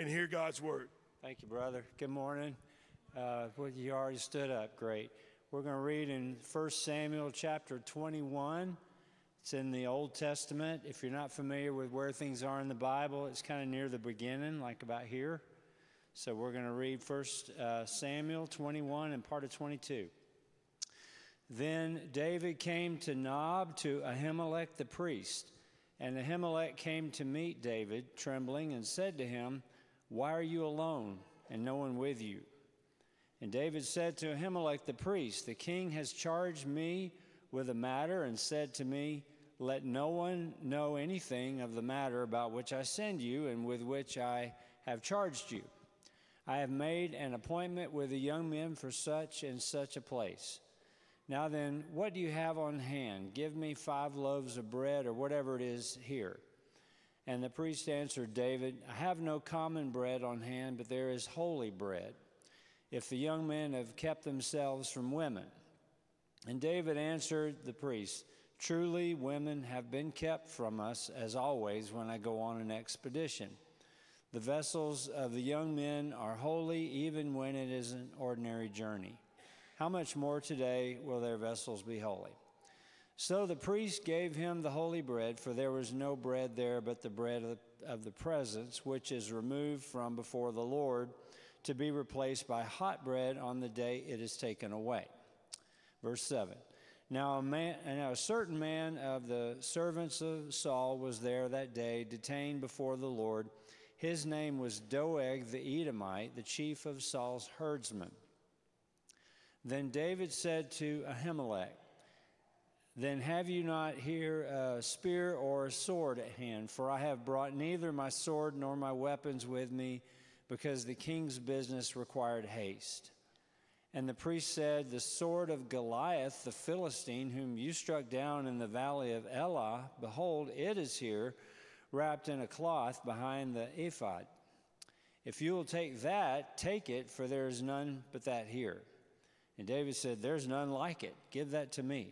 and hear God's word. Thank you, brother. Good morning. Well, you already stood up. Great. We're going to read in 1 Samuel chapter 21. It's in the Old Testament. If you're not familiar with where things are in the Bible, it's kind of near the beginning, like about here. So we're going to read 1 Samuel 21 and part of 22. Then David came to Nob to Ahimelech the priest. And Ahimelech came to meet David, trembling, and said to him, "Why are you alone, and no one with you?" And David said to Ahimelech the priest, "The king has charged me with a matter and said to me, 'Let no one know anything of the matter about which I send you and with which I have charged you. I have made an appointment with the young men for such and such a place. Now then, what do you have on hand? Give me 5 loaves of bread or whatever it is here." And the priest answered David, "I have no common bread on hand, but there is holy bread, if the young men have kept themselves from women." And David answered the priest, "Truly, women have been kept from us, as always, when I go on an expedition. The vessels of the young men are holy, even when it is an ordinary journey. How much more today will their vessels be holy?" So the priest gave him the holy bread, for there was no bread there but the bread of the presence, which is removed from before the Lord, to be replaced by hot bread on the day it is taken away. Verse 7. Now a certain man of the servants of Saul was there that day, detained before the Lord. His name was Doeg the Edomite, the chief of Saul's herdsmen. Then David said to Ahimelech, "Then have you not here a spear or a sword at hand? For I have brought neither my sword nor my weapons with me, because the king's business required haste." And the priest said, "The sword of Goliath the Philistine, whom you struck down in the valley of Elah, behold, it is here, wrapped in a cloth behind the ephod. If you will take that, take it, for there is none but that here." And David said, "There's none like it. Give that to me."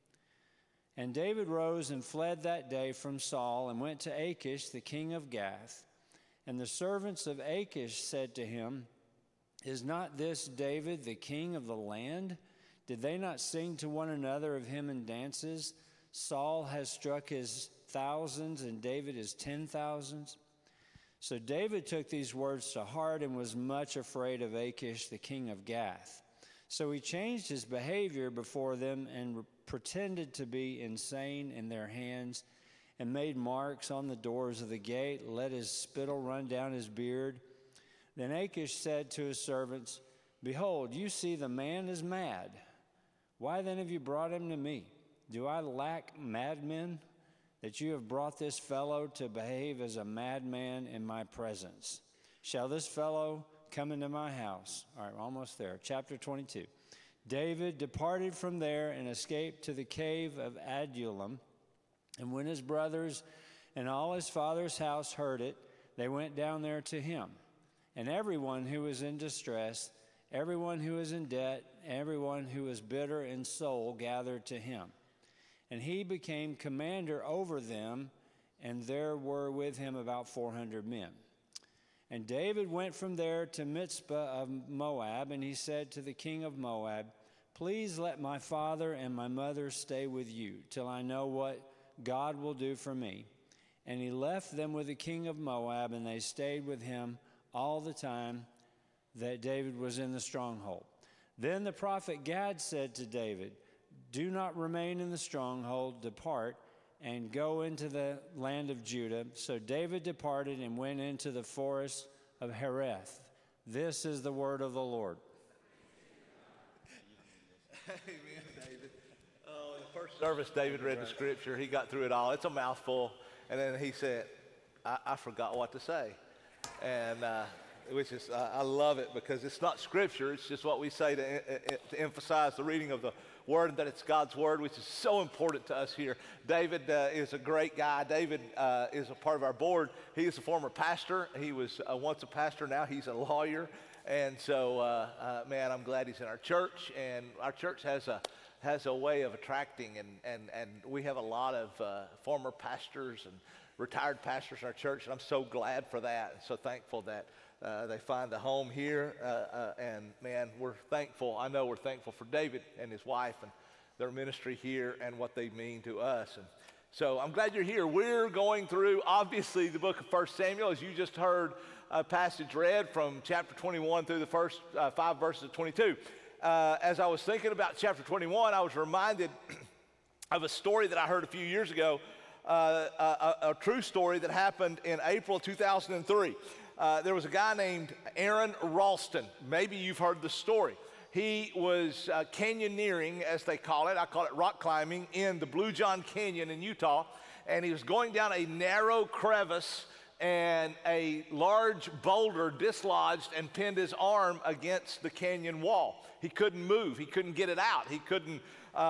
And David rose and fled that day from Saul and went to Achish, the king of Gath. And the servants of Achish said to him, "Is not this David the king of the land? Did they not sing to one another of him in dances? Saul has struck his thousands and David his 10,000s." So David took these words to heart and was much afraid of Achish, the king of Gath. So he changed his behavior before them and pretended to be insane in their hands, and made marks on the doors of the gate, let his spittle run down his beard. Then Achish said to his servants, "Behold, you see the man is mad. Why then have you brought him to me? Do I lack madmen, that you have brought this fellow to behave as a madman in my presence? Shall this fellow come into my house?" All right, we're almost there. Chapter 22. David departed from there and escaped to the cave of Adullam. And when his brothers and all his father's house heard it, they went down there to him. And everyone who was in distress, everyone who was in debt, everyone who was bitter in soul gathered to him. And he became commander over them, and there were with him about 400 men. And David went from there to Mizpah of Moab, and he said to the king of Moab, "Please let my father and my mother stay with you, till I know what God will do for me." And he left them with the king of Moab, and they stayed with him all the time that David was in the stronghold. Then the prophet Gad said to David, "Do not remain in the stronghold, depart, and go into the land of Judah." So David departed and went into the forest of Hereth. This is the word of the Lord. Amen, David. Oh, in the first service, David read the scripture. He got through it all. It's a mouthful. And then he said, I forgot what to say. And which is, I love it, because it's not scripture. It's just what we say to emphasize the reading of the word, that it's God's word, which is so important to us here. David is a great guy. David is a part of our board. He is a former pastor. He was once a pastor. Now he's a lawyer. And so, man, I'm glad he's in our church. And our church has a way of attracting, and we have a lot of former pastors and retired pastors in our church, and I'm so glad for that and so thankful that they find a home here. And man, we're thankful. I know we're thankful for David and his wife and their ministry here and what they mean to us. And so I'm glad you're here. We're going through, obviously, the book of 1 Samuel, as you just heard a passage read from chapter 21 through the first 5 verses of 22. As I was thinking about chapter 21, I was reminded of a story that I heard a few years ago, a true story that happened in April 2003. There was a guy named Aaron Ralston. Maybe you've heard the story. He was canyoneering, as they call it. I call it rock climbing in the Blue John Canyon in Utah. And he was going down a narrow crevice, and a large boulder dislodged and pinned his arm against the canyon wall. He couldn't move. He couldn't get it out. He couldn't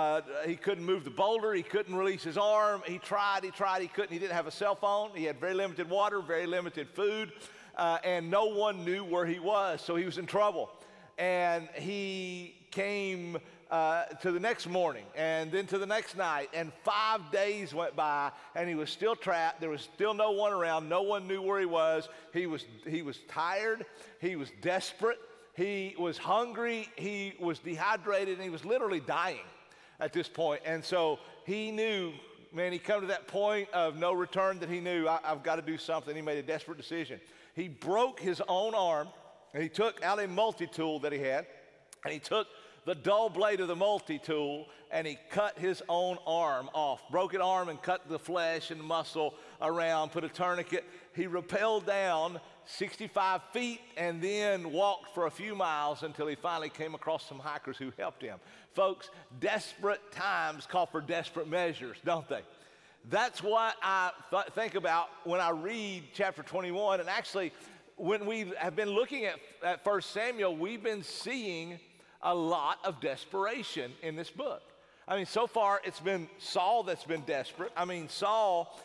move the boulder. He couldn't release his arm. He tried, he couldn't. He didn't have a cell phone. He had very limited water, very limited food, and no one knew where he was, so he was in trouble. And he came to the next morning, and then to the next night, and 5 days went by, and he was still trapped. There was still no one around. No one knew where he was. He was tired. He was desperate. He was hungry. He was dehydrated, and he was literally dying at this point. And so he knew, man, he come to that point of no return that he knew, I've got to do something. He made a desperate decision. He broke his own arm, and he took out a multi-tool that he had, and he took the dull blade of the multi-tool, and he cut his own arm off. Broke an arm and cut the flesh and muscle around, put a tourniquet. He rappelled down 65 feet and then walked for a few miles until he finally came across some hikers who helped him. Folks, desperate times call for desperate measures, don't they? That's what I think about when I read chapter 21. And actually, when we have been looking at 1 Samuel, we've been seeing a lot of desperation in this book. I mean, so far it's been Saul that's been desperate. I mean, Saul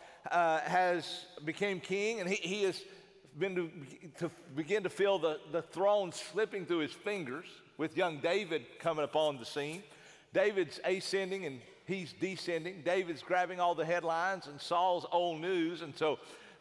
has became king, and he has been to begin to feel the throne slipping through his fingers with young David coming upon the scene. David's ascending and he's descending. David's grabbing all the headlines, and Saul's old news. And so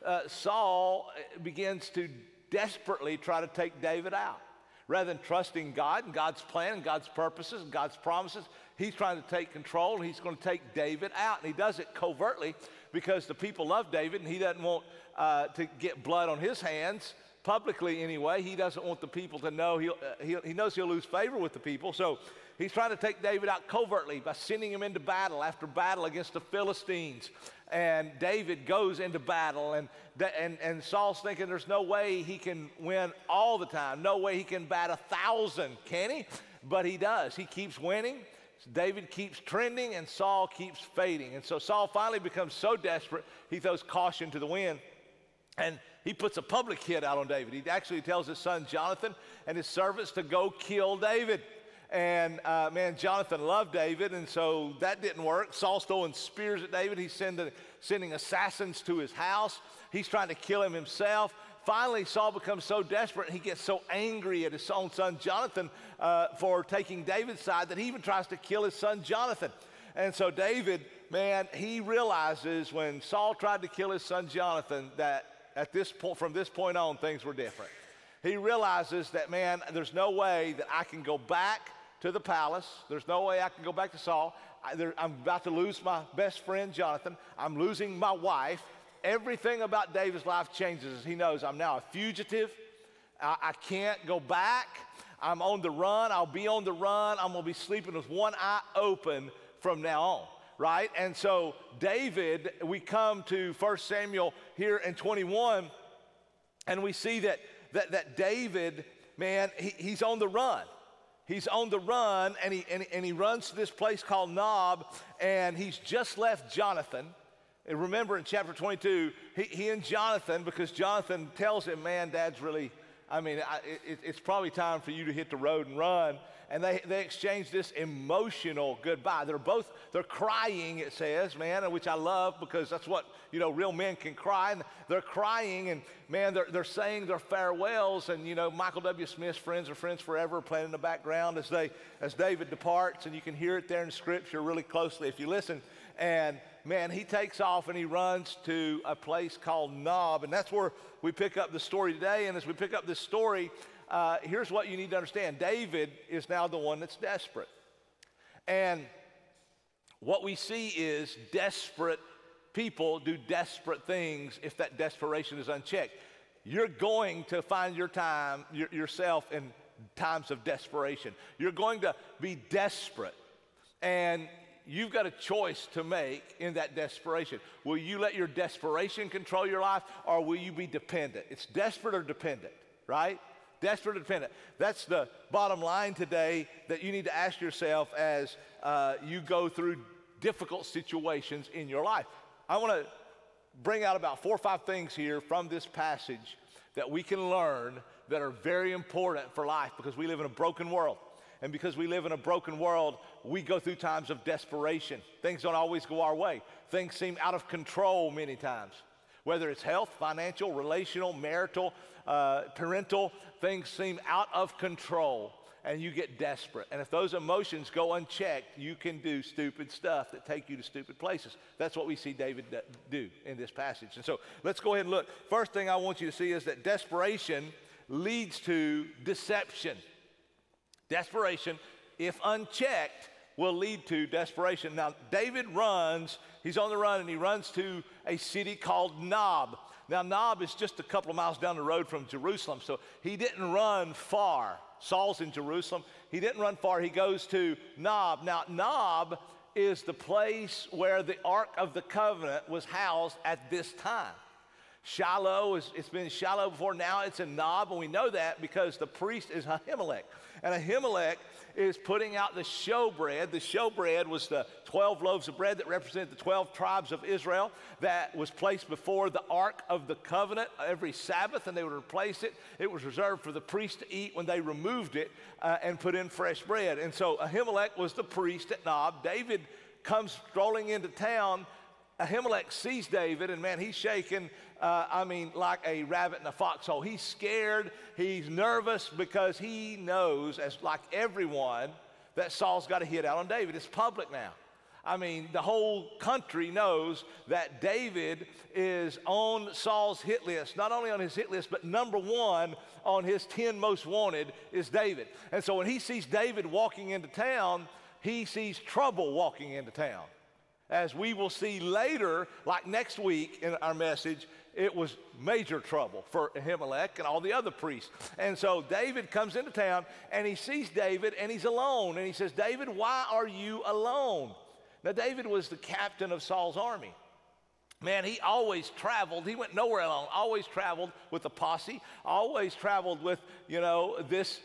Saul begins to desperately try to take David out. Rather than trusting God and God's plan and God's purposes and God's promises, he's trying to take control, and he's going to take David out. And he does it covertly because the people love David, and he doesn't want to get blood on his hands, publicly anyway. He doesn't want the people to know. He knows he'll lose favor with the people. So he's trying to take David out covertly by sending him into battle after battle against the Philistines. And David goes into battle, and Saul's thinking there's no way he can win all the time. No way he can bat 1,000, can he? But he does. He keeps winning. David keeps trending, and Saul keeps fading. And so Saul finally becomes so desperate, he throws caution to the wind, and he puts a public hit out on David. He actually tells his son Jonathan and his servants to go kill David. And man, Jonathan loved David, and so that didn't work. Saul's throwing spears at David. He's sending assassins to his house. He's trying to kill him himself. Finally, Saul becomes so desperate, and he gets so angry at his own son Jonathan for taking David's side that he even tries to kill his son Jonathan. And so David, man, he realizes when Saul tried to kill his son Jonathan that at this point, from this point on, things were different. He realizes that, man, there's no way that I can go back to the palace. There's no way I can go back to Saul. I'm about to lose my best friend, Jonathan. I'm losing my wife. Everything about David's life changes. He knows I'm now a fugitive. I can't go back. I'm on the run. I'll be on the run. I'm going to be sleeping with one eye open from now on, right? And so David, we come to 1 Samuel here in 21, and we see that David, man, he's on the run. He's on the run, and he runs to this place called Nob, and he's just left Jonathan. And remember in chapter 22, he and Jonathan, because Jonathan tells him, man, Dad's really, it's probably time for you to hit the road and run. And they exchange this emotional goodbye. They're crying, it says, man, which I love because that's what, real men can cry. And they're crying, and man, they're saying their farewells. And, Michael W. Smith's Friends Are Friends Forever playing in the background as David departs. And you can hear it there in Scripture really closely if you listen. And man, he takes off and he runs to a place called Nob. And that's where we pick up the story today. And as we pick up this story, here's what you need to understand. David is now the one that's desperate. And what we see is desperate people do desperate things if that desperation is unchecked. You're going to find yourself in times of desperation. You're going to be desperate. And you've got a choice to make in that desperation. Will you let your desperation control your life, or will you be dependent? It's desperate or dependent, right? Desperate or dependent. That's the bottom line today that you need to ask yourself as you go through difficult situations in your life. I want to bring out about 4 or 5 things here from this passage that we can learn that are very important for life, because we live in a broken world. And because we live in a broken world, we go through times of desperation. Things don't always go our way. Things seem out of control many times. Whether it's health, financial, relational, marital, parental, things seem out of control, and you get desperate. And if those emotions go unchecked, you can do stupid stuff that take you to stupid places. That's what we see David do in this passage. And so let's go ahead and look. First thing I want you to see is that desperation leads to deception. Desperation, if unchecked, will lead to desperation. Now, David runs, he's on the run, and he runs to a city called Nob. Now, Nob is just a couple of miles down the road from Jerusalem, so he didn't run far. Saul's in Jerusalem. He didn't run far. He goes to Nob. Now, Nob is the place where the Ark of the Covenant was housed at this time. Shiloh, it's been Shiloh before, now it's in Nob, and we know that because the priest is Ahimelech. And Ahimelech is putting out the showbread. The showbread was the 12 loaves of bread that represented the 12 tribes of Israel that was placed before the Ark of the Covenant every Sabbath, and they would replace it. It was reserved for the priest to eat when they removed it and put in fresh bread. And so Ahimelech was the priest at Nob. David comes strolling into town. Ahimelech sees David, and man, he's shaking, like a rabbit in a foxhole. He's scared, he's nervous, because he knows, as like everyone, that Saul's got a hit out on David. It's public now. I mean, the whole country knows that David is on Saul's hit list. Not only on his hit list, but number 1 on his 10 most wanted is David. And so when he sees David walking into town, he sees trouble walking into town. As we will see later, like next week in our message, it was major trouble for Ahimelech and all the other priests. And so David comes into town, and he sees David, and he's alone. And he says, David, why are you alone? Now, David was the captain of Saul's army. Man, he always traveled. He went nowhere alone. Always traveled with a posse. Always traveled with, this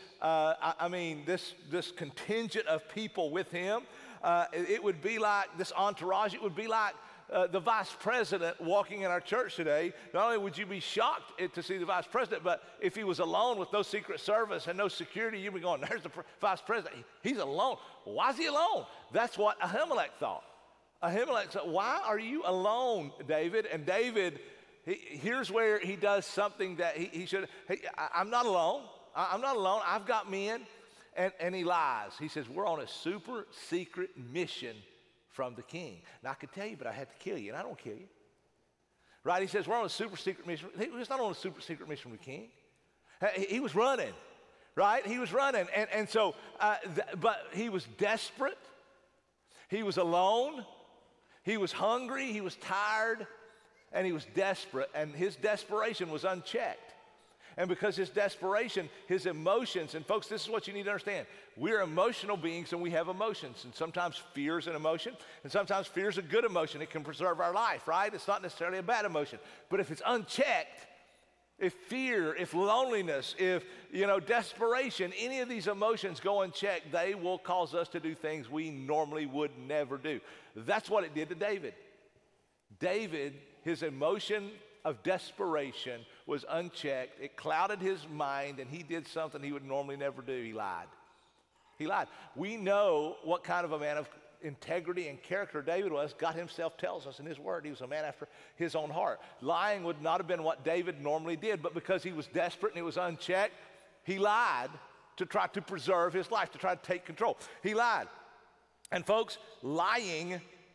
contingent of people with him. It would be like this entourage. It would be like the vice president walking in our church today. Not only would you be shocked to see the vice president, but if he was alone with no Secret Service and no security, you'd be going, there's the vice president. He's alone. Why is he alone? That's what Ahimelech thought. Ahimelech said, why are you alone, David? And David, here's where he does something that he should. I'm not alone. I'm not alone. I've got men. And he lies. He says, we're on a super secret mission from the king. Now, I could tell you, but I had to kill you, and I don't kill you. Right? He says, we're on a super secret mission. He was not on a super secret mission from the king. He was running, right? He was running. But he was desperate. He was alone. He was hungry. He was tired. And he was desperate. And his desperation was unchecked. And because his desperation, his emotions, and folks, this is what you need to understand. We're emotional beings, and we have emotions. And sometimes fear is an emotion, and sometimes fear is a good emotion. It can preserve our life, right? It's not necessarily a bad emotion. But if it's unchecked, if fear, if loneliness, if, desperation, any of these emotions go unchecked, they will cause us to do things we normally would never do. That's what it did to David. David, his emotion of desperation was unchecked. It clouded his mind, and he did something he would normally never do. He lied. He lied. We know what kind of a man of integrity and character David was. God himself tells us in his word he was a man after his own heart. Lying would not have been what David normally did, but because he was desperate and it was unchecked, he lied to try to preserve his life, to try to take control. He lied. And folks, lying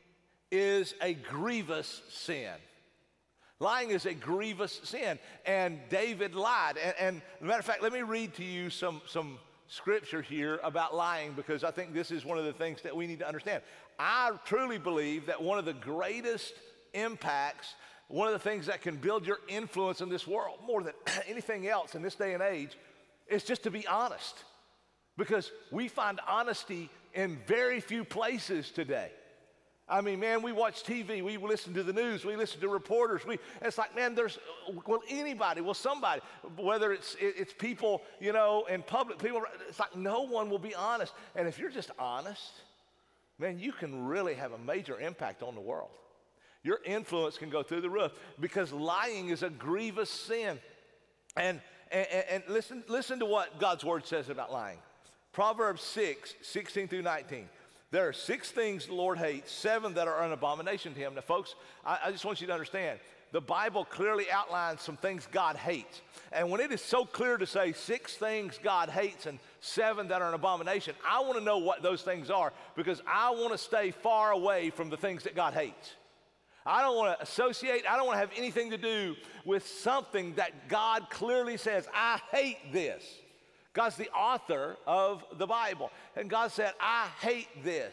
is a grievous sin. Lying is a grievous sin, and David lied. And as a matter of fact, let me read to you some scripture here about lying, because I think this is one of the things that we need to understand. I truly believe that one of the greatest impacts, one of the things that can build your influence in this world more than anything else in this day and age, is just to be honest. Because we find honesty in very few places today. I mean, man, we watch TV, we listen to the news, we listen to reporters. It's like, man, somebody, whether it's people, in public, people, it's like no one will be honest. And if you're just honest, man, you can really have a major impact on the world. Your influence can go through the roof, because lying is a grievous sin. And listen to what God's word says about lying. Proverbs 6:16 through 19. There are 6 things the Lord hates, 7 that are an abomination to him. Now, folks, I just want you to understand, the Bible clearly outlines some things God hates. And when it is so clear to say 6 things God hates and 7 that are an abomination, I want to know what those things are, because I want to stay far away from the things that God hates. I don't want to associate, I don't want to have anything to do with something that God clearly says, I hate this. God's the author of the Bible. And God said, I hate this.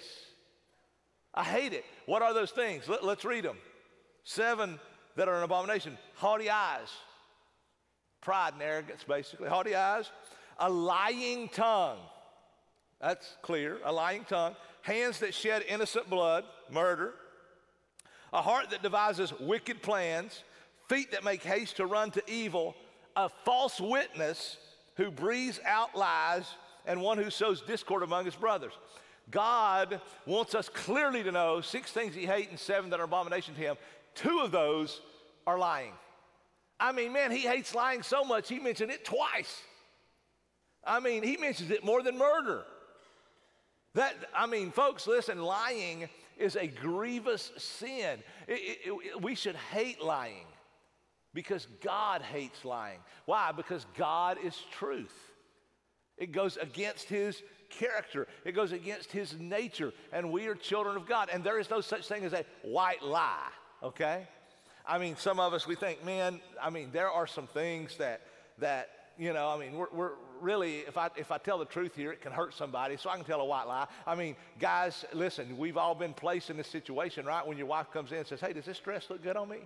I hate it. What are those things? Let's read them. 7 that are an abomination. Haughty eyes. Pride and arrogance, basically. Haughty eyes. A lying tongue. That's clear. A lying tongue. Hands that shed innocent blood. Murder. A heart that devises wicked plans. Feet that make haste to run to evil. A false witness who breathes out lies, and one who sows discord among his brothers. God wants us clearly to know 6 things he hates and 7 that are abomination to him. 2 of those are lying. I mean, man, he hates lying so much, he mentioned it twice. I mean, he mentions it more than murder. Folks, listen, lying is a grievous sin. We should hate lying, because God hates lying. Why? Because God is truth. It goes against his character. It goes against his nature. And we are children of God. And there is no such thing as a white lie, okay? I mean, some of us, we think, man, there are some things that we're really, if I tell the truth here, it can hurt somebody, so I can tell a white lie. I mean, guys, listen, we've all been placed in this situation, right? When your wife comes in and says, hey, does this dress look good on me?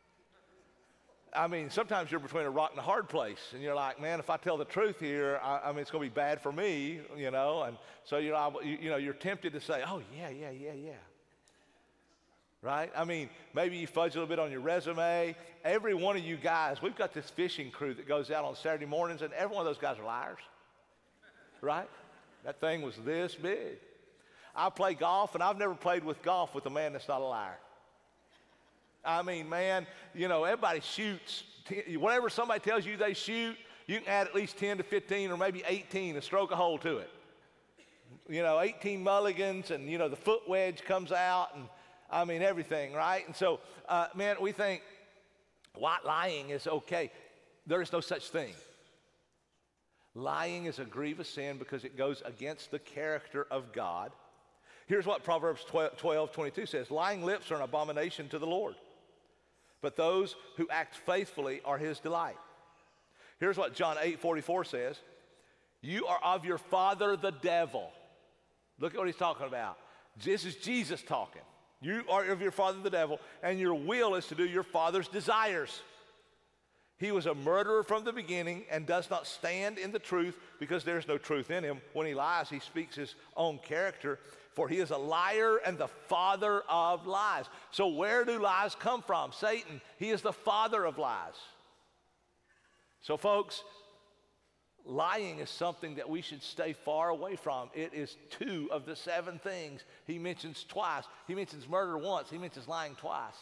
I mean, sometimes you're between a rock and a hard place, and you're like, man, if I tell the truth here, it's going to be bad for me, and so you're tempted to say, oh, yeah. Right? I mean, maybe you fudge a little bit on your resume. Every one of you guys, we've got this fishing crew that goes out on Saturday mornings, and every one of those guys are liars, right? That thing was this big. I play golf, and I've never played with golf with a man that's not a liar. I mean, man, everybody shoots. Whatever somebody tells you they shoot, you can add at least 10 to 15 or maybe 18 and stroke a hole to it. 18 mulligans, and, the foot wedge comes out, and everything, right? And so, man, we think white lying is okay. There is no such thing. Lying is a grievous sin because it goes against the character of God. Here's what Proverbs 12:22 says. Lying lips are an abomination to the Lord, but those who act faithfully are his delight. Here's what John 8:44 says. You are of your father the devil. Look at what he's talking about. This is Jesus talking. You are of your father the devil, and your will is to do your father's desires. He was a murderer from the beginning and does not stand in the truth, because there is no truth in him. When he lies, he speaks his own character, for he is a liar and the father of lies. So where do lies come from? Satan. He is the father of lies. So folks, lying is something that we should stay far away from. It is 2 of the 7 things he mentions twice. He mentions murder once. He mentions lying twice.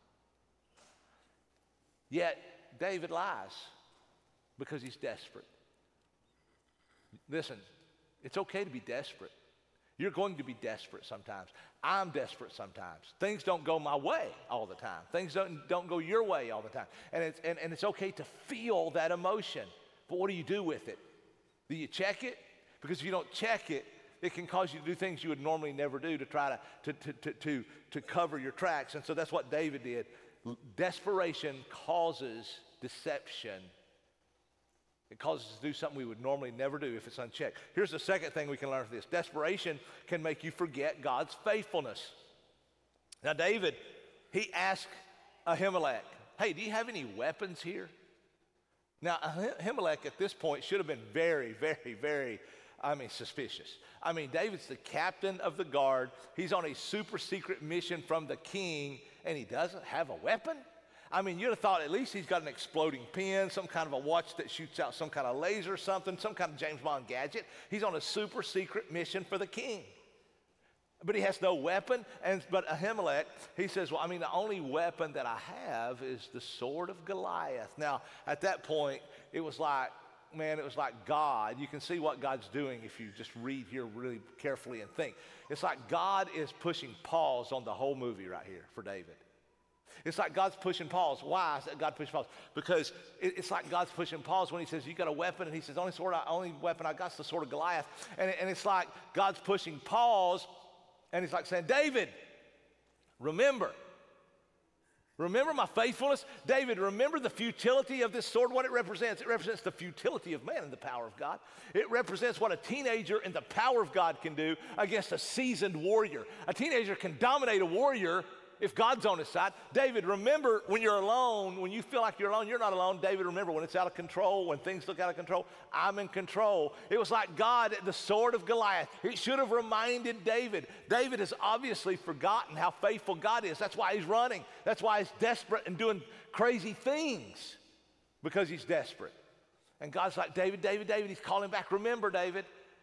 Yet David lies because he's desperate. Listen, it's okay to be desperate. You're going to be desperate sometimes. I'm desperate sometimes. Things don't go my way all the time. Things don't go your way all the time. And it's okay to feel that emotion. But what do you do with it? Do you check it? Because if you don't check it, It can cause you to do things you would normally never do to try to cover your tracks. And so that's what David did. Desperation causes deception. It causes us to do something we would normally never do if it's unchecked. Here's the second thing we can learn from this. Desperation can make you forget God's faithfulness. Now, David, he asked Ahimelech, hey, do you have any weapons here? Now, Ahimelech at this point should have been very, very, very, suspicious. David's the captain of the guard. He's on a super secret mission from the king, and he doesn't have a weapon? You'd have thought at least he's got an exploding pen, some kind of a watch that shoots out some kind of laser or something, some kind of James Bond gadget. He's on a super secret mission for the king. But he has no weapon. But Ahimelech, he says, well, the only weapon that I have is the sword of Goliath. Now, at that point, it was like God. You can see what God's doing if you just read here really carefully and think. It's like God is pushing pause on the whole movie right here for David. It's like God's pushing pause. Why is that God pushing pause? Because it's like God's pushing pause when he says, you got a weapon? And he says, only weapon I got is the sword of Goliath. And it's like God's pushing pause, and he's like saying, David, remember my faithfulness. David, remember the futility of this sword, what it represents. It represents the futility of man and the power of God. It represents what a teenager and the power of God can do against a seasoned warrior. A teenager can dominate a warrior if God's on his side. David, remember when you're alone, when you feel like you're alone, you're not alone. David, remember when it's out of control, when things look out of control, I'm in control. It was like God, the sword of Goliath. It should have reminded David. David has obviously forgotten how faithful God is. That's why he's running. That's why he's desperate and doing crazy things, because he's desperate. And God's like, David, he's calling back. Remember, David.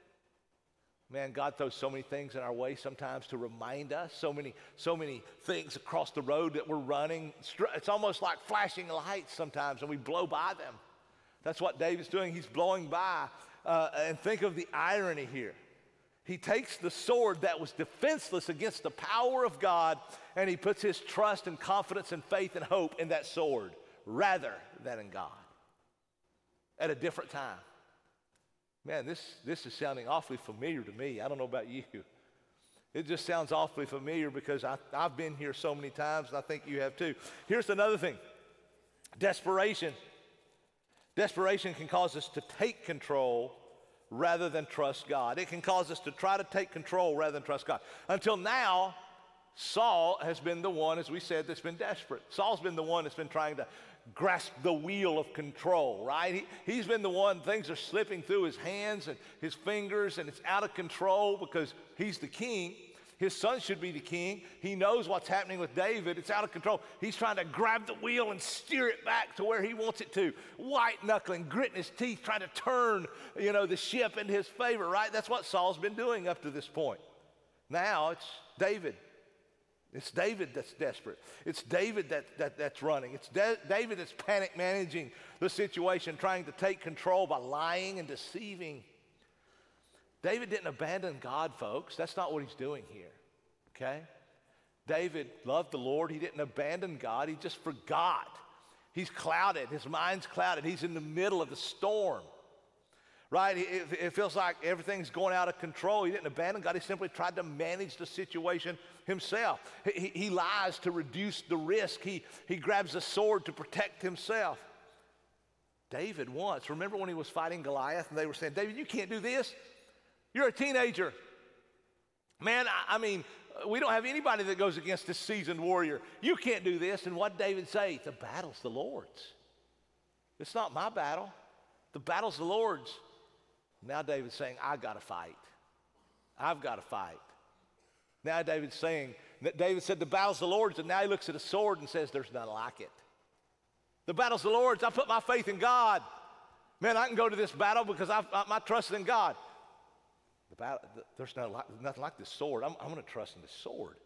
Man, God throws so many things in our way sometimes to remind us, so many things across the road that we're running. It's almost like flashing lights sometimes, and we blow by them. That's what David's doing. He's blowing by. And think of the irony here. He takes the sword that was defenseless against the power of God, and he puts his trust and confidence and faith and hope in that sword rather than in God at a different time. Man, this is sounding awfully familiar to me. I don't know about you. It just sounds awfully familiar because I've been here so many times, and I think you have too. Here's another thing. Desperation can cause us to take control rather than trust God. It can cause us to try to take control rather than trust God. Until now, Saul has been the one, as we said, that's been desperate. Saul's been the one that's been trying to grasp the wheel of control, right? He's been the one, things are slipping through his hands and his fingers, and it's out of control because he's the king. His son should be the king. He knows what's happening with David. It's out of control. He's trying to grab the wheel and steer it back to where he wants it to. White-knuckling, gritting his teeth, trying to turn, the ship into his favor, right? That's what Saul's been doing up to this point. Now it's David. It's David that's desperate. It's David that's running. It's David that's panic managing the situation, trying to take control by lying and deceiving. David didn't abandon God, folks. That's not what he's doing here, okay? David loved the Lord. He didn't abandon God. He just forgot. He's clouded. His mind's clouded. He's in the middle of the storm, right? It feels like everything's going out of control. He didn't abandon God. He simply tried to manage the situation himself. He lies to reduce the risk. He grabs a sword to protect himself. David once, remember when he was fighting Goliath and they were saying, David, you can't do this. You're a teenager. Man, we don't have anybody that goes against this seasoned warrior. You can't do this. And what did David say? The battle's the Lord's. It's not my battle. The battle's the Lord's. Now David's saying, I got to fight. I've got to fight. Now David said the battle's the Lord's, and now he looks at a sword and says, there's none like it. The battle's the Lord's. I put my faith in God. Man, I can go to this battle because my trust is in God. There's nothing like this sword. I'm going to trust in this sword.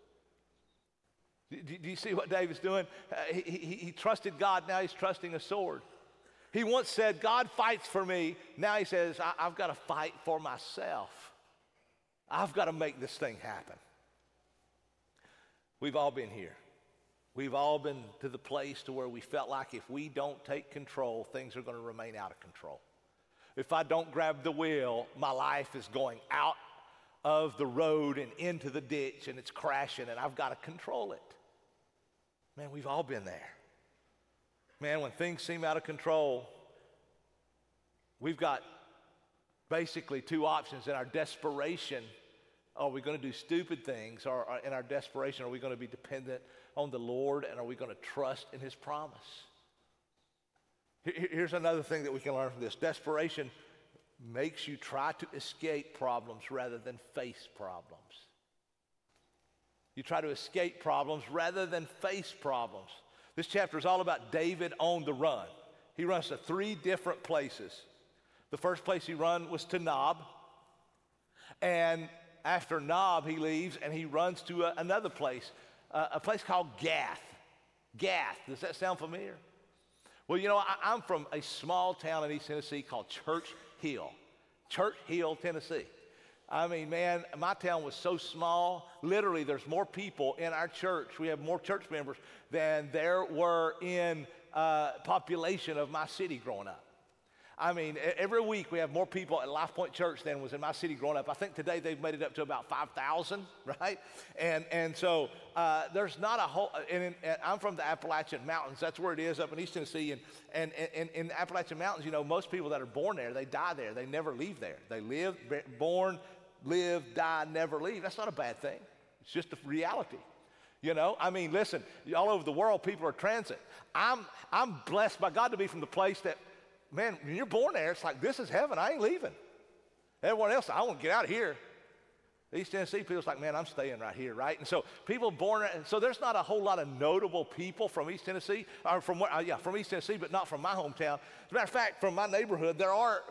Do you see what David's doing? He trusted God. Now he's trusting a sword. He once said, God fights for me. Now he says, I've got to fight for myself. I've got to make this thing happen. We've all been here. We've all been to the place to where we felt like if we don't take control, things are going to remain out of control. If I don't grab the wheel, my life is going out of the road and into the ditch, and it's crashing, and I've got to control it. Man, we've all been there. Man, when things seem out of control, we've got basically two options. In our desperation, are we going to do stupid things? Or in our desperation, are we going to be dependent on the Lord, and are we going to trust in his promise? Here's another thing that we can learn from this. Desperation makes you try to escape problems rather than face problems. You try to escape problems rather than face problems. This chapter is all about David on the run. He runs to 3 different places. The first place he ran was to Nob. And after Nob, he leaves and he runs to another place, a place called Gath. Gath, does that sound familiar? Well, you know, I'm from a small town in East Tennessee called Church Hill. Church Hill, Tennessee. I mean, man, my town was so small. Literally, there's more people in our church. We have more church members than there were in population of my city growing up. I mean, every week we have more people at Life Point Church than was in my city growing up. I think today they've made it up to about 5,000, right? And so there's not a whole, and I'm from the Appalachian Mountains. That's where it is up in East Tennessee. And in the Appalachian Mountains, you know, most people that are born there, they die there. They never leave there. They live, born, live, die, never leave. That's not a bad thing. It's just a reality. You know, I mean, listen, all over the world, people are transit. I'm blessed by God to be from the place that, man, when you're born there, it's like, this is heaven. I ain't leaving. Everyone else, I want to get out of here. East Tennessee, people's like, man, I'm staying right here, right? And so people born, so there's not a whole lot of notable people from East Tennessee, or from East Tennessee, but not from my hometown. As a matter of fact, from my neighborhood,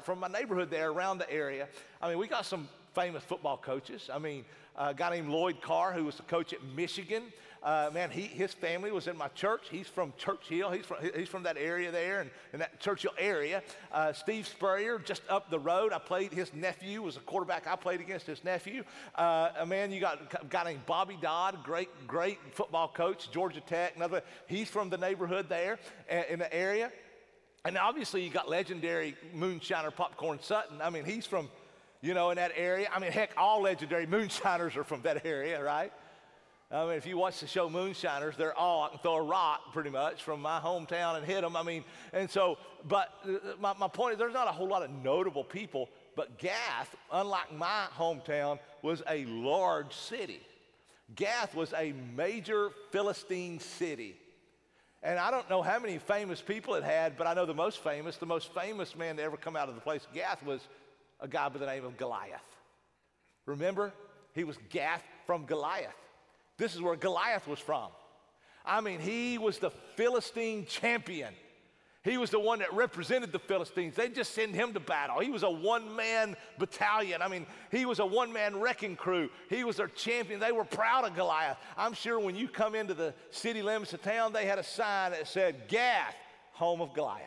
there around the area, I mean, we got some famous football coaches. I mean, a guy named Lloyd Carr, who was the coach at Michigan. Man, his family was in my church. He's from Church Hill. He's from that area there, and in that Church Hill area. Steve Spurrier, just up the road. His nephew was a quarterback. I played against his nephew. Man, you got a guy named Bobby Dodd, great football coach, Georgia Tech. Another, he's from the neighborhood there in the area. And obviously you got legendary moonshiner Popcorn Sutton. I mean, he's from, you know, in that area. I mean, heck, all legendary moonshiners are from that area, right? I mean, if you watch the show Moonshiners, they're all, I can throw a rock pretty much from my hometown and hit them. I mean, and so, but my point is there's not a whole lot of notable people, but Gath, unlike my hometown, was a large city. Gath was a major Philistine city. And I don't know how many famous people it had, but I know the most famous man to ever come out of the place, Gath, was a guy by the name of Goliath. Remember? He was Gath from Goliath. This is where Goliath was from. I mean, he was the Philistine champion. He was the one that represented the Philistines. They just sent him to battle. He was a one-man battalion. I mean, he was a one-man wrecking crew. He was their champion. They were proud of Goliath. I'm sure when you come into the city limits of town, they had a sign that said, Gath, home of Goliath.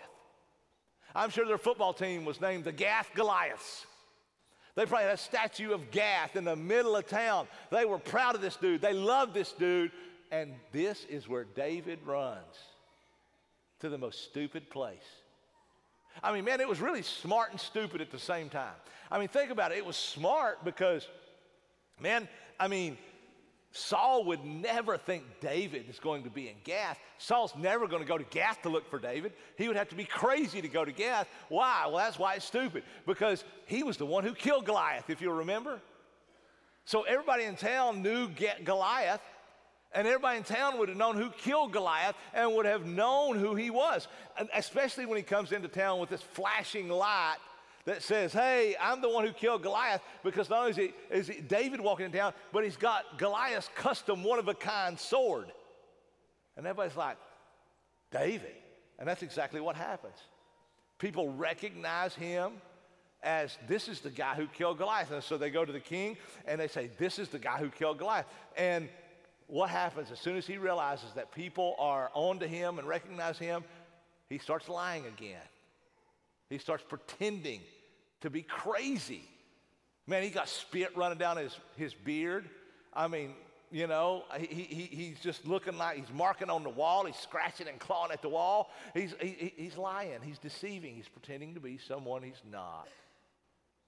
I'm sure their football team was named the Gath Goliaths. They probably had a statue of Gath in the middle of town. They were proud of this dude. They loved this dude. And this is where David runs to the most stupid place. I mean, man, it was really smart and stupid at the same time. I mean, think about it. It was smart because, man, I mean, Saul would never think David is going to be in Gath. Saul's never going to go to Gath to look for David. He would have to be crazy to go to Gath. Why? Well, that's why it's stupid. Because he was the one who killed Goliath, if you'll remember. So everybody in town knew Goliath, and everybody in town would have known who killed Goliath and would have known who he was, and especially when he comes into town with this flashing light that says, hey, I'm the one who killed Goliath, because not only is he David walking in town, but he's got Goliath's custom one-of-a-kind sword. And everybody's like, David. And that's exactly what happens. People recognize him as this is the guy who killed Goliath. And so they go to the king and they say, this is the guy who killed Goliath. And what happens as soon as he realizes that people are on to him and recognize him, he starts lying again. He starts pretending to be crazy. Man, he got spit running down his beard. I mean, you know, he's just looking like he's marking on the wall. He's scratching and clawing at the wall. He's lying. He's deceiving. He's pretending to be someone he's not.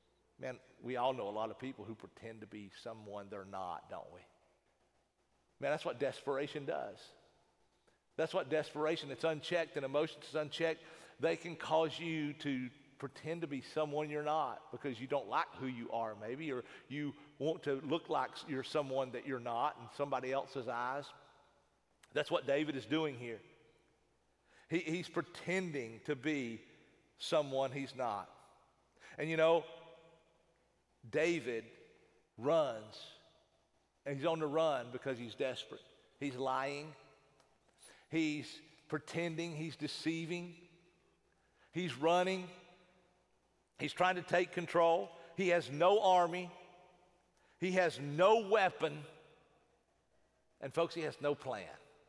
Man, we all know a lot of people who pretend to be someone they're not, don't we? Man, that's what desperation does. That's what desperation, it's unchecked, and emotions is unchecked. They can cause you to pretend to be someone you're not because you don't like who you are maybe, or you want to look like you're someone that you're not in somebody else's eyes. That's what David is doing here. He's pretending to be someone he's not. And you know, David runs, and he's on the run because he's desperate. He's lying. He's pretending. He's deceiving. He's running. He's trying to take control. He has no army. He has no weapon. And folks, he has no plan.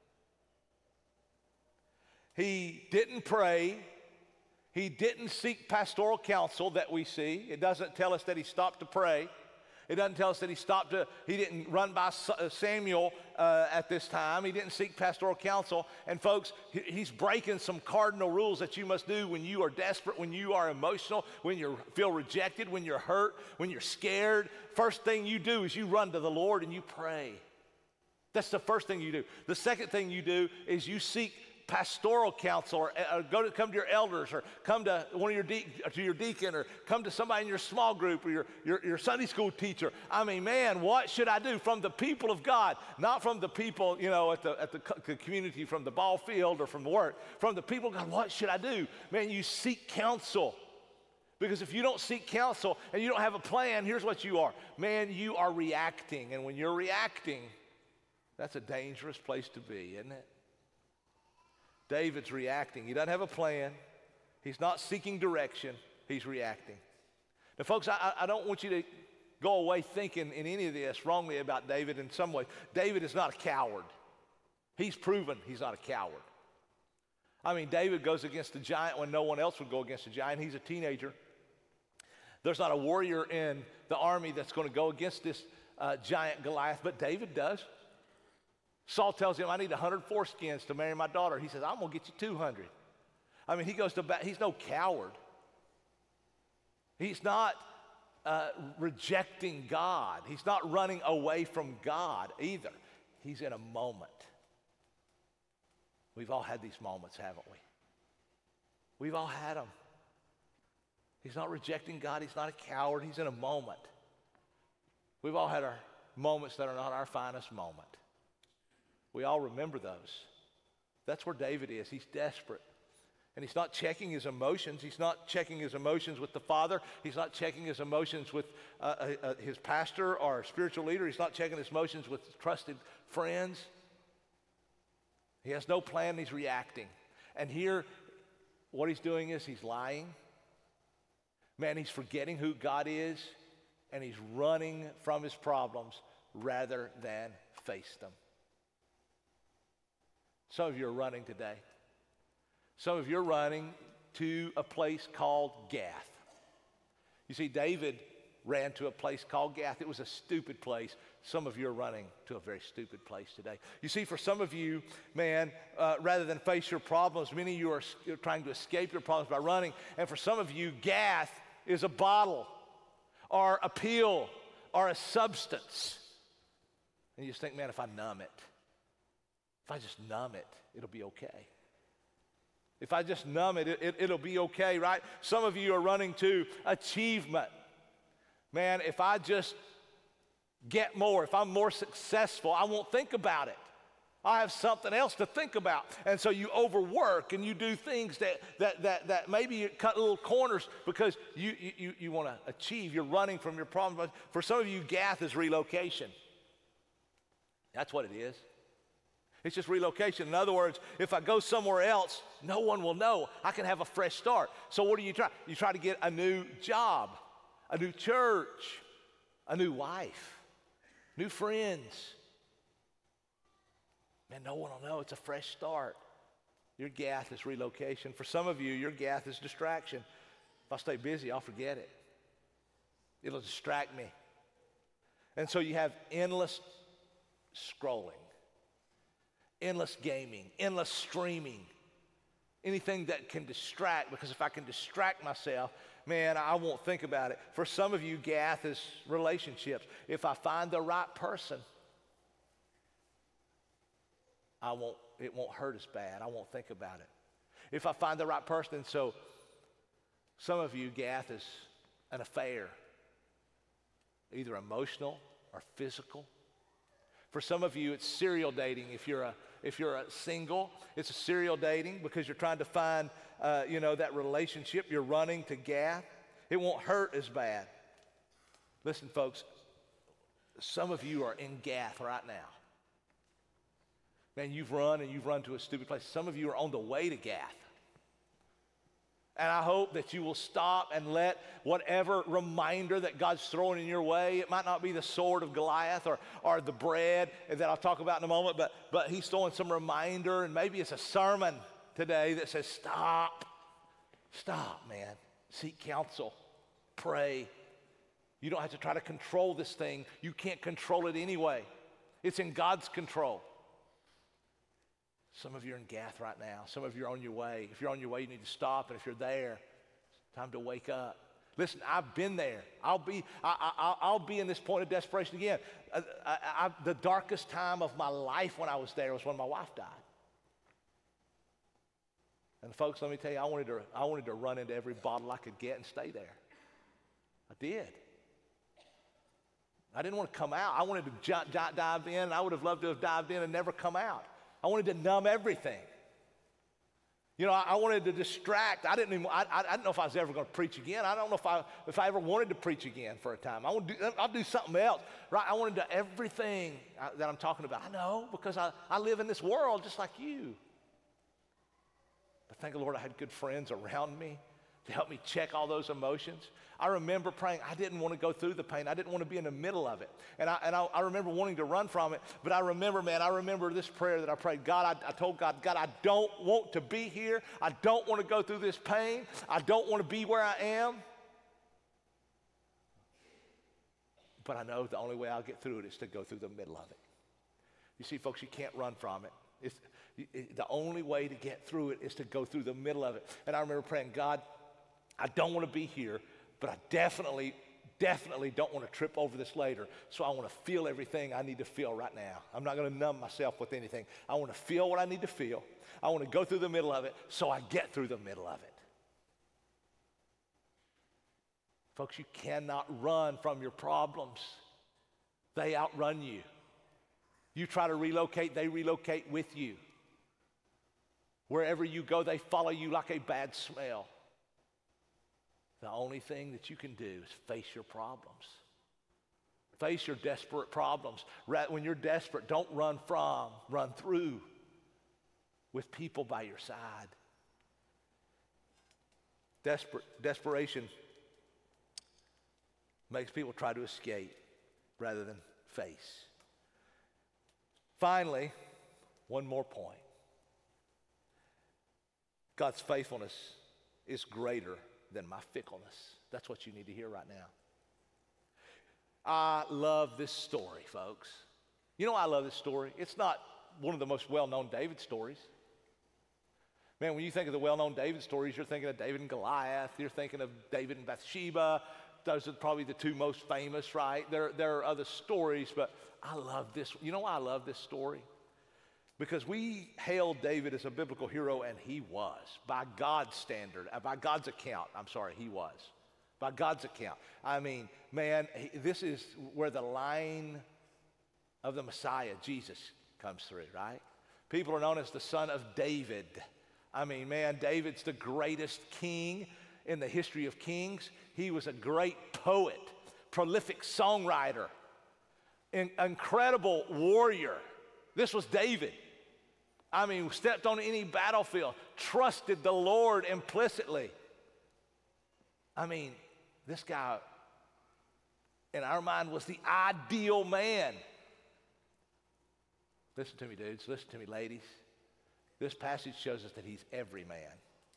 He didn't pray. He didn't seek pastoral counsel that we see. It doesn't tell us that he stopped to pray. It doesn't tell us that he didn't run by Samuel at this time. He didn't seek pastoral counsel. And folks, he's breaking some cardinal rules that you must do when you are desperate, when you are emotional, when you feel rejected, when you're hurt, when you're scared. First thing you do is you run to the Lord and you pray. That's the first thing you do. The second thing you do is you seek pastoral counsel, or come to your elders, or come to one of your deacon, or come to somebody in your small group, or your Sunday school teacher. I mean, man, what should I do? From the people of God, not from the people, you know, at the community, from the ball field or from work. From the people of God, what should I do? Man, you seek counsel. Because if you don't seek counsel and you don't have a plan, here's what you are. Man, you are reacting. And when you're reacting, that's a dangerous place to be, isn't it? David's reacting. He doesn't have a plan. He's not seeking direction. He's reacting. Now, folks, I don't want you to go away thinking in any of this wrongly about David in some way. David is not a coward. He's proven he's not a coward. I mean, David goes against the giant when no one else would go against the giant. He's a teenager. There's not a warrior in the army that's going to go against this giant Goliath, but David does. Saul tells him, I need 100 foreskins to marry my daughter. He says, I'm going to get you 200. I mean, he goes to battle. He's no coward. He's not rejecting God. He's not running away from God either. He's in a moment. We've all had these moments, haven't we? We've all had them. He's not rejecting God. He's not a coward. He's in a moment. We've all had our moments that are not our finest moment. We all remember those. That's where David is. He's desperate. And he's not checking his emotions. He's not checking his emotions with the Father. He's not checking his emotions with his pastor or spiritual leader. He's not checking his emotions with trusted friends. He has no plan. He's reacting. And here, what he's doing is he's lying. Man, he's forgetting who God is, and he's running from his problems rather than face them. Some of you are running today. Some of you are running to a place called Gath. You see, David ran to a place called Gath. It was a stupid place. Some of you are running to a very stupid place today. You see, for some of you, man, rather than face your problems, many of you are trying to escape your problems by running. And for some of you, Gath is a bottle or a pill or a substance. And you just think, man, if I numb it, if I just numb it, it'll be okay. If I just numb it, it'll be okay, right? Some of you are running to achievement. Man, if I just get more, if I'm more successful, I won't think about it. I have something else to think about. And so you overwork and you do things that maybe you cut little corners because you want to achieve. You're running from your problem. For some of you, Gath is relocation. That's what it is. It's just relocation. In other words, if I go somewhere else, no one will know. I can have a fresh start. So what do you try? You try to get a new job, a new church, a new wife, new friends. Man, no one will know. It's a fresh start. Your Gath is relocation. For some of you, your Gath is distraction. If I stay busy, I'll forget it. It'll distract me. And so you have endless scrolling, endless gaming, endless streaming, anything that can distract, because if I can distract myself, man, I won't think about it. For some of you, Gath is relationships. If I find the right person, it won't hurt as bad. I won't think about it. If I find the right person, and so some of you, Gath is an affair, either emotional or physical. For some of you, it's serial dating. If you're a single, it's a serial dating because you're trying to find, that relationship. You're running to Gath. It won't hurt as bad. Listen, folks, some of you are in Gath right now. Man, you've run to a stupid place. Some of you are on the way to Gath. And I hope that you will stop and let whatever reminder that God's throwing in your way, it might not be the sword of Goliath or the bread that I'll talk about in a moment, but he's throwing some reminder, and maybe it's a sermon today that says, stop, man. Seek counsel, pray. You don't have to try to control this thing. You can't control it anyway. It's in God's control. Some of you are in Gath right now. Some of you are on your way. If you're on your way, you need to stop. And if you're there, it's time to wake up. Listen, I've been there. I'll be in this point of desperation again. The darkest time of my life when I was there was when my wife died. And folks, let me tell you, I wanted to run into every bottle I could get and stay there. I did. I didn't want to come out. I wanted to dive in. I would have loved to have dived in and never come out. I wanted to numb everything. I wanted to distract. I didn't know if I was ever going to preach again. I don't know if I ever wanted to preach again for a time. I'll do something else, right? I wanted to do everything that I'm talking about. I know, because I live in this world just like you. But thank the Lord I had good friends around me to help me check all those emotions. I remember praying. I didn't want to go through the pain. I didn't want to be in the middle of it. And I remember wanting to run from it. But I remember this prayer that I prayed. God, I told God, I don't want to be here. I don't want to go through this pain. I don't want to be where I am. But I know the only way I'll get through it is to go through the middle of it. You see, folks, you can't run from it. The only way to get through it is to go through the middle of it. And I remember praying, God, I don't want to be here, but I definitely don't want to trip over this later. So I want to feel everything I need to feel right now. I'm not going to numb myself with anything. I want to feel what I need to feel. I want to go through the middle of it so I get through the middle of it. Folks, you cannot run from your problems. They outrun you. You try to relocate, they relocate with you. Wherever you go, they follow you like a bad smell. The only thing that you can do is face your problems. Face your desperate problems. When you're desperate, don't run from, run through with people by your side. Desperation makes people try to escape rather than face. Finally, one more point. God's faithfulness is greater than my fickleness. That's what you need to hear right now. I love this story, folks. You know why I love this story? It's not one of the most well-known David stories. Man, when you think of the well-known David stories, you're thinking of David and Goliath. You're thinking of David and Bathsheba. Those are probably the two most famous, right? There are other stories, but I love this. You know why I love this story? Because we hailed David as a biblical hero, and he was. By God's standard, by God's account, he was. By God's account. I mean, man, this is where the line of the Messiah, Jesus, comes through, right? People are known as the son of David. I mean, man, David's the greatest king in the history of kings. He was a great poet, prolific songwriter, incredible warrior. This was David. I mean, stepped on any battlefield, trusted the Lord implicitly. I mean, this guy, in our mind, was the ideal man. Listen to me, dudes. Listen to me, ladies. This passage shows us that he's every man.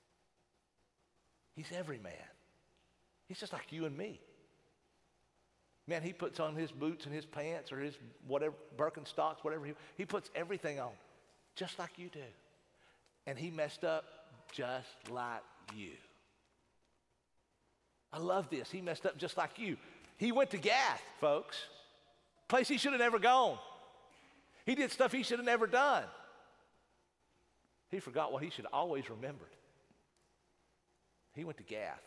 He's every man. He's just like you and me. Man, he puts on his boots and his pants or his whatever, Birkenstocks, whatever. He puts everything on, just like you do. And he messed up just like you. I love this. He messed up just like you. He went to Gath, folks. Place he should have never gone. He did stuff he should have never done. He forgot what he should have always remembered. He went to Gath.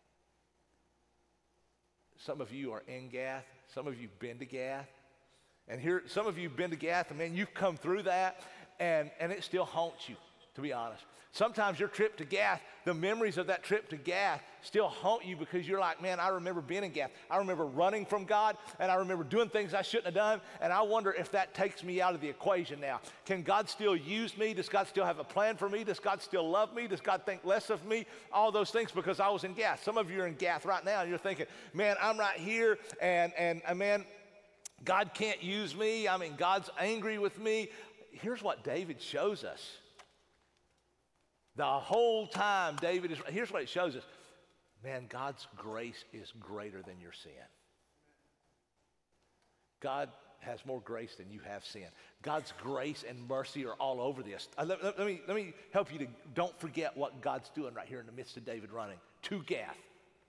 Some of you are in Gath. Some of you have been to Gath. And here, some of you have been to Gath, and man, you've come through that, and it still haunts you, to be honest. Sometimes your trip to Gath, the memories of that trip to Gath still haunt you because you're like, man, I remember being in Gath. I remember running from God, and I remember doing things I shouldn't have done, and I wonder if that takes me out of the equation now. Can God still use me? Does God still have a plan for me? Does God still love me? Does God think less of me? All those things because I was in Gath. Some of you are in Gath right now, and you're thinking, man, I'm right here, and man, God can't use me. I mean, God's angry with me. Here's what David shows us. The whole time David is, here's what it shows us. Man, God's grace is greater than your sin. God has more grace than you have sin. God's grace and mercy are all over this. Let me help you to don't forget what God's doing right here in the midst of David running to Gath.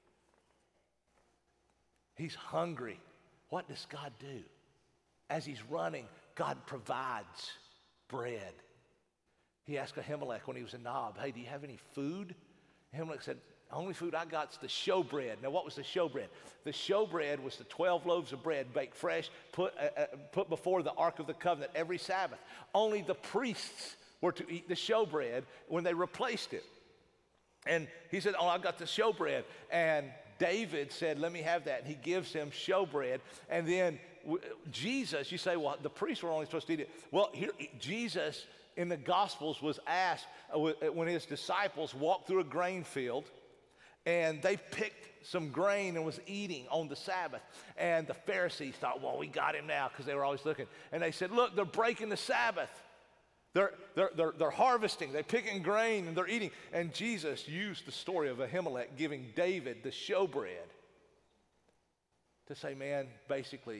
He's hungry. What does God do? As he's running, God provides bread. He asked Ahimelech when he was in Nob, hey, do you have any food? Ahimelech said, the only food I got is the showbread. Now, what was the showbread? The showbread was the 12 loaves of bread baked fresh, put before the Ark of the Covenant every Sabbath. Only the priests were to eat the showbread when they replaced it. And he said, oh, I got the showbread. And David said, let me have that. And he gives him showbread. And then Jesus, you say, well, the priests were only supposed to eat it. Well, here, Jesus in the Gospels was asked when his disciples walked through a grain field and they picked some grain and was eating on the Sabbath. And the Pharisees thought, well, we got him now because they were always looking. And they said, look, they're breaking the Sabbath. They're harvesting, they're picking grain, and they're eating. And Jesus used the story of Ahimelech giving David the showbread to say, man, basically,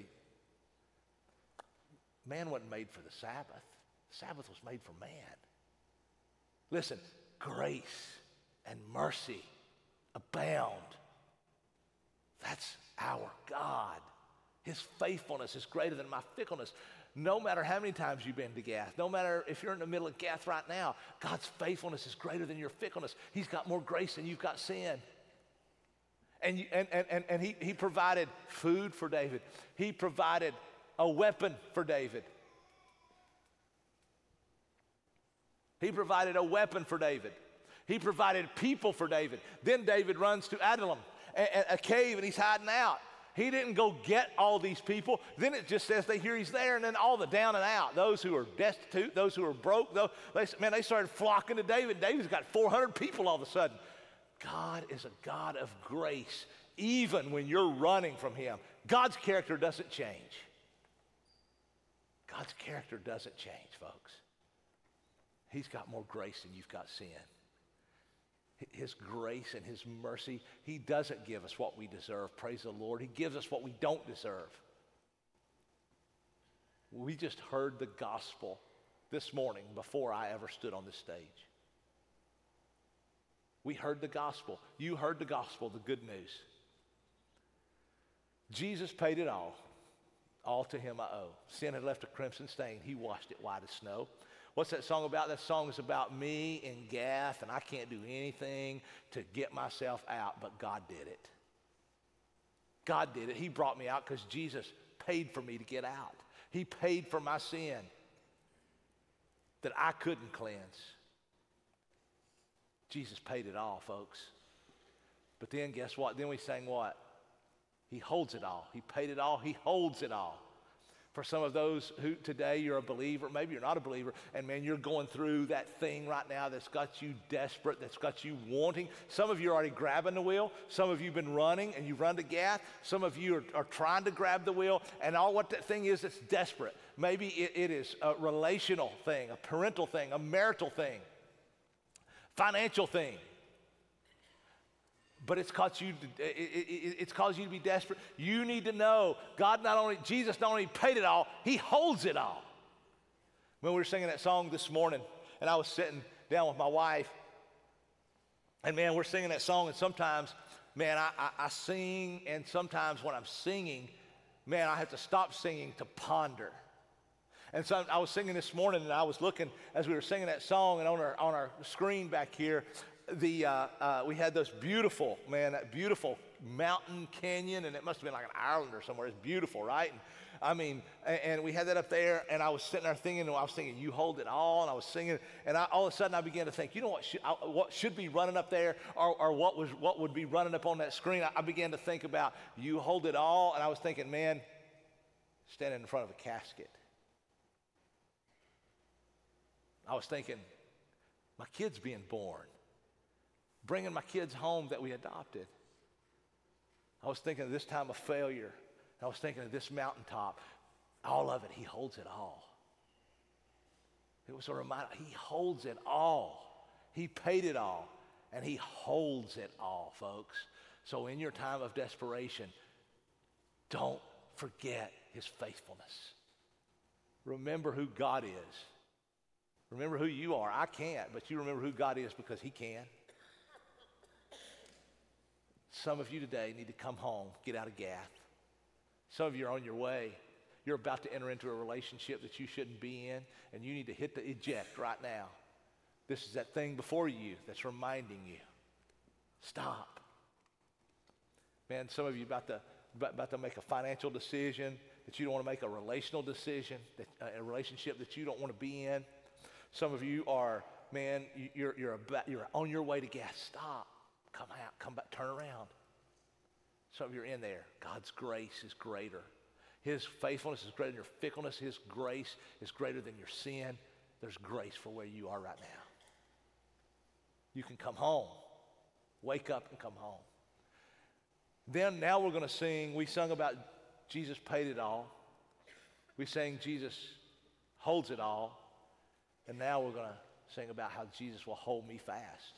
man wasn't made for the Sabbath. The Sabbath was made for man. Listen, grace and mercy abound. That's our God. His faithfulness is greater than my fickleness. No matter how many times you've been to Gath, no matter if you're in the middle of Gath right now, God's faithfulness is greater than your fickleness. He's got more grace than you've got sin. And he provided food for David. He provided a weapon for David. He provided a weapon for David. He provided people for David. Then David runs to Adullam, a cave, and he's hiding out. He didn't go get all these people. Then it just says they hear he's there, and then all the down and out, those who are destitute, those who are broke, they started flocking to David. David's got 400 people all of a sudden. God is a God of grace, even when you're running from him. God's character doesn't change. God's character doesn't change, folks. He's got more grace than you've got sin. His grace and his mercy, he doesn't give us what we deserve. Praise the Lord. He gives us what we don't deserve. We just heard the gospel this morning before I ever stood on this stage. We heard the gospel. You heard the gospel, the good news. Jesus paid it all. All to him I owe. Sin had left a crimson stain. He washed it white as snow. What's that song about? That song is about me in Gath, and I can't do anything to get myself out, but God did it. God did it. He brought me out because Jesus paid for me to get out. He paid for my sin that I couldn't cleanse. Jesus paid it all, folks. But then guess what? Then we sang what? He holds it all. He paid it all. He holds it all. For some of those who today you're a believer, maybe you're not a believer, and man, you're going through that thing right now that's got you desperate, that's got you wanting. Some of you are already grabbing the wheel. Some of you have been running and you've run to Gath. Some of you are trying to grab the wheel, and all what that thing is, it's desperate. Maybe it is a relational thing, a parental thing, a marital thing, financial thing. But it's caused you to be desperate. You need to know Jesus not only paid it all, he holds it all. When we were singing that song this morning, and I was sitting down with my wife, and man, we're singing that song, and sometimes man, I sing, and sometimes when I'm singing, man, I have to stop singing to ponder. And so I was singing this morning, and I was looking as we were singing that song, and on our screen back here, we had those beautiful, man, that beautiful mountain canyon, and it must have been like an island or somewhere. It's beautiful, right? And, I mean, and we had that up there, and I was sitting there thinking, and I was thinking, you hold it all, and I was singing, and all of a sudden I began to think, you know what should be running up there, or what would be running up on that screen? I began to think about you hold it all, and I was thinking, man, standing in front of a casket. I was thinking, my kid's being born, bringing my kids home that we adopted. I was thinking of this time of failure. I was thinking of this mountaintop. All of it, he holds it all. It was a reminder, he holds it all. He paid it all, and he holds it all, folks. So in your time of desperation, don't forget his faithfulness. Remember who God is. Remember who you are. I can't, but you remember who God is because he can. Some of you today need to come home, get out of Gath. Some of you are on your way. You're about to enter into a relationship that you shouldn't be in, and you need to hit the eject right now. This is that thing before you that's reminding you. Stop. Man, some of you about to make a financial decision that you don't want to make, a relational decision, a relationship that you don't want to be in. Some of you are, man, you're on your way to Gath. Stop. Come out. Come back. Turn around. Some of you are in there. God's grace is greater. His faithfulness is greater than your fickleness. His grace is greater than your sin. There's grace for where you are right now. You can come home. Wake up and come home. Then now we're going to sing. We sung about Jesus paid it all. We sang Jesus holds it all. And now we're going to sing about how Jesus will hold me fast.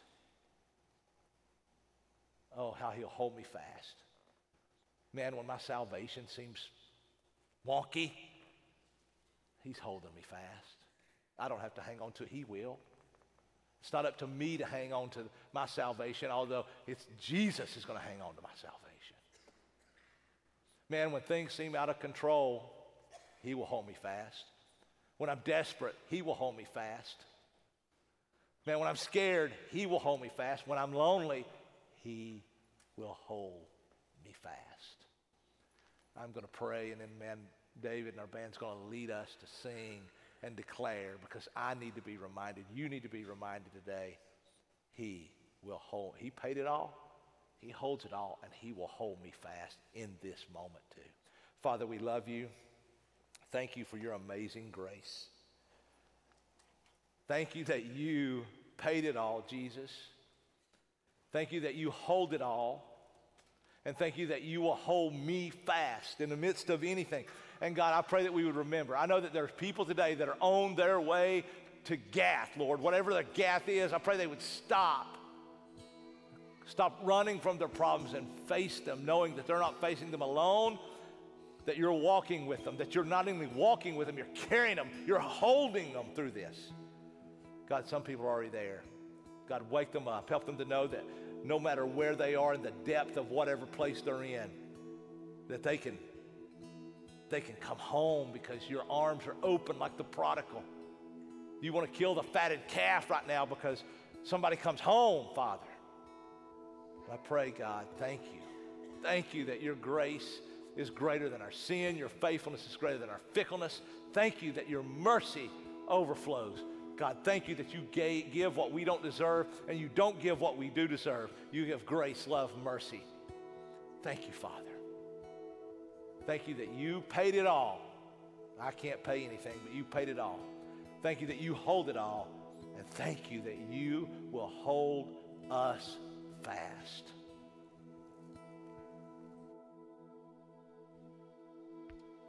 Oh, how he'll hold me fast. Man, when my salvation seems wonky, he's holding me fast. I don't have to hang on to it. He will. It's not up to me to hang on to my salvation, although it's Jesus is going to hang on to my salvation. Man, when things seem out of control, he will hold me fast. When I'm desperate, he will hold me fast. Man, when I'm scared, he will hold me fast. When I'm lonely, he will hold me fast. I'm going to pray, and then, man, David and our band's going to lead us to sing and declare, because I need to be reminded, you need to be reminded today, he will hold. He paid it all. He holds it all, and he will hold me fast in this moment too. Father, we love you. Thank you for your amazing grace. Thank you that you paid it all, Jesus. Thank you that you hold it all. And thank you that you will hold me fast in the midst of anything. And God, I pray that we would remember. I know that there's people today that are on their way to Gath, Lord. Whatever the Gath is, I pray they would stop. Stop running from their problems and face them, knowing that they're not facing them alone, that you're walking with them, that you're not only walking with them, you're carrying them, you're holding them through this. God, some people are already there. God, wake them up. Help them to know that no matter where they are in the depth of whatever place they're in, that they can come home because your arms are open like the prodigal. You want to kill the fatted calf right now because somebody comes home, Father. I pray, God, thank you. Thank you that your grace is greater than our sin. Your faithfulness is greater than our fickleness. Thank you that your mercy overflows. God, thank you that you give what we don't deserve, and you don't give what we do deserve. You give grace, love, mercy. Thank you, Father. Thank you that you paid it all. I can't pay anything, but you paid it all. Thank you that you hold it all, and thank you that you will hold us fast.